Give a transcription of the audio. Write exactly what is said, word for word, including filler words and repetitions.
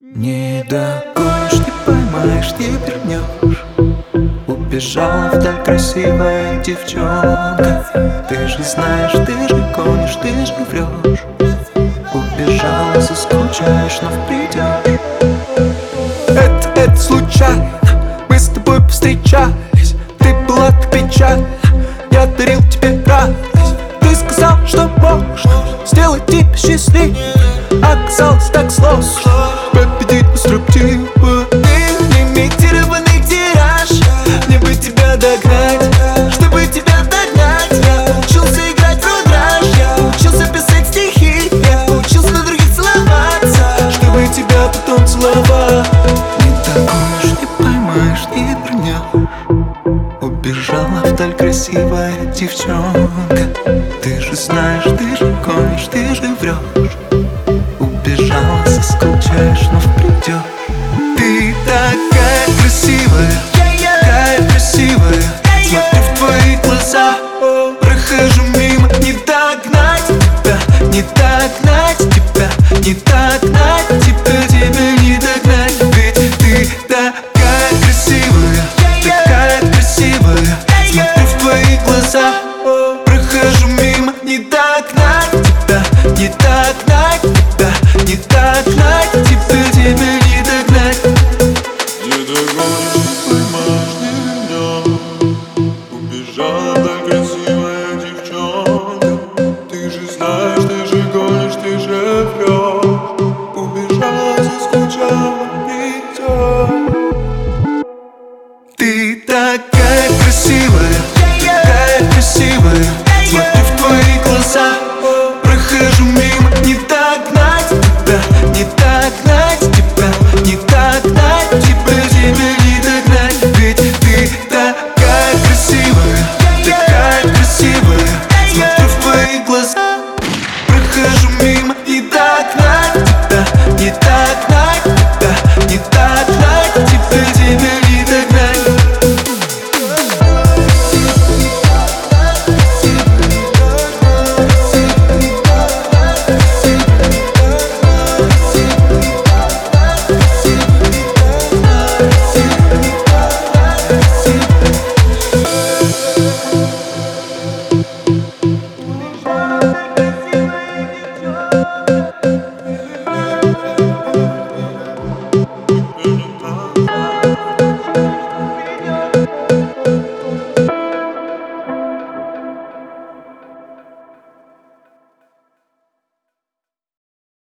Не догонишь, не поймаешь, не вернешь. Убежала вдаль красивая девчонка. Ты же знаешь, ты же гонишь, ты же врешь. Убежала, заскучаешь, но придешь. Это, это случайно, мы с тобой повстречались. Ты была так печальна, я дарил тебе радость. Ты сказал, что можно сделать тебя счастливым. Оказалось так сложно победить на строптивую. Ты лимитированный тираж, мне бы тебя догнать. Чтобы тебя догнать, я учился играть в рудраж. Я учился писать стихи, я учился на других целоваться, чтобы тебя потом целовать. Не догонишь, не поймаешь, не вернешь. Убежала вдаль красивая девчонка. Ты же знаешь, ты же гонишь, ты же врешь. Убежала, заскучаешь, но придешь. Ты такая красивая, такая красивая. Смотрю в твои глаза, прохожу мимо. Не догнать тебя, не догнать тебя, не догнать тебя, тебя не догнать. Ведь ты такая красивая, такая красивая. Смотрю в твои глаза, прохожу мимо. Не догнать тебя, не догнать тебя, не догнать тебя, тебя не догнать. Не догонишь, не поймаешь, не вернешь. Убежала так красивая девчонка. Ты же знаешь, ты же гонишь, ты же врешь. Убежала, заскучала.